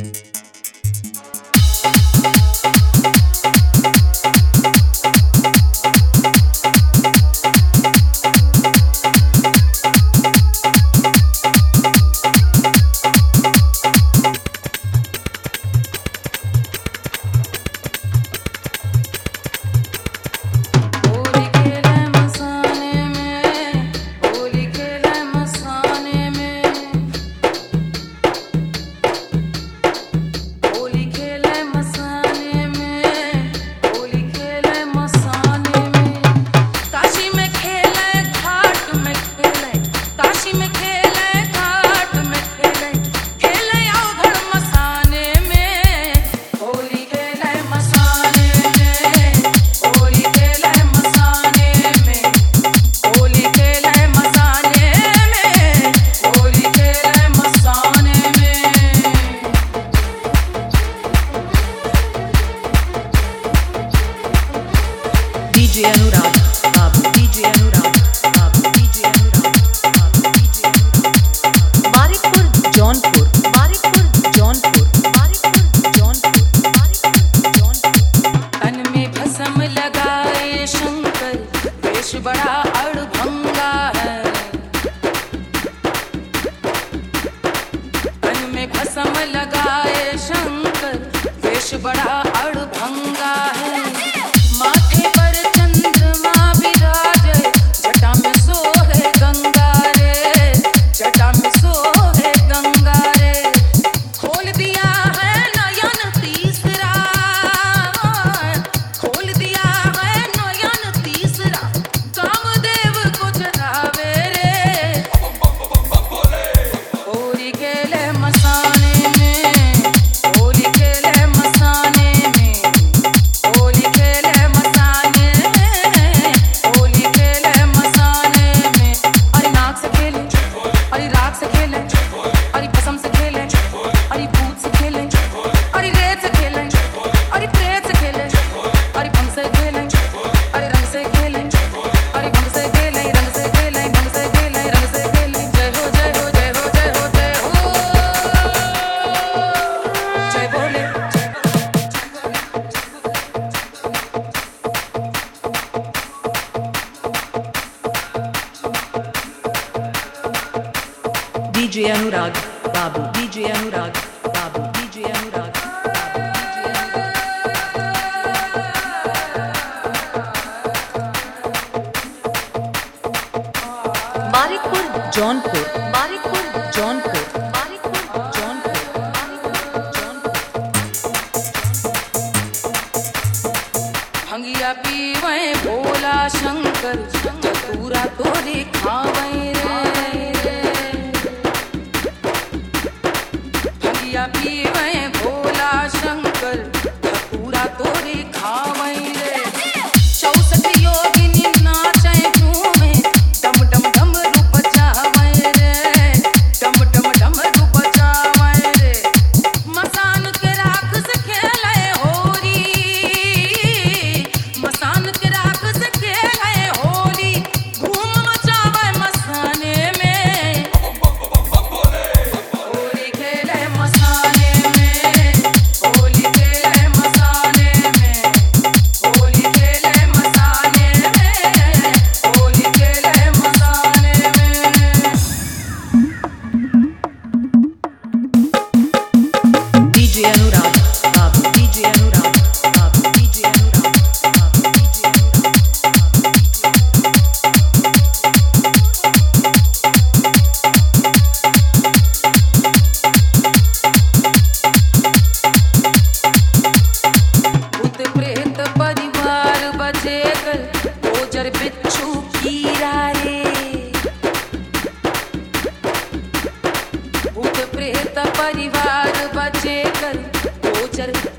DJ Anurag Babu, DJ Anurag Babu, DJ Anurag Babu, DJ Anurag Marikpur Jaunpur, Marikpur Jaunpur, Marikpur Jaunpur, Marikpur Jaunpur तन में भस्म लगाए शंकर वेश बड़ा अड़भंगा है तन में भस्म लगाए शंकर वेश बड़ा अड़भंगा है माथे पर चंद्रमा विराजे जटा में सोहे गंगा रे जटा में सोहे गंगा रे खोल दिया है नयन तीसरा खोल दिया है नयन तीसरा कामदेव को जगावे रे होली खेले मसाने में होली खेले मसाने में होली खेले मसाने में होली खेले मसाने में अरे नाक से खेले अरे राख से खेले अरे भस्म से खेले अरे भूत से खेले अरे रेत से खेले अरे प्रेत से खेले अरे भंग से खेले अरे रंग से खेले अरे भंग से खेले रंग से खेले ढंग से खेले रंग से खेले जय हो जय हो जय हो जय हो जय हो जय बोले DJ Anurag Babu, DJ Anurag Babu, DJ Anurag Babu, DJ Anurag Marikpur Jaunpur, Marikpur Jaunpur, Marikpur Jaunpur, Marikpur Jaunpur भंगिया पीवे भोला शंकर पूरा तोरे खावे रे भंगिया पीवे भोला शंकर पूरा तोरे खावे रे 64 योगिनी नाचे झूमे डम डम डम रूप चावे रे डम डम डम रूप चावे रे मसान के राख से खेले होरी मसान के राख से खेले होली धूम मचावे मसाने में होली खेले मसाने में होली खेले मसाने में होली खेले मसाने में होली खेले मसाने में DJ Anurag Babu, DJ Anurag Babu, DJ Anurag Babu, DJ Anurag भूत प्रेत परिवार बचेकर ओजर बिच्छू कीरा रे भूत प्रेत परिवार बचेकर ओजर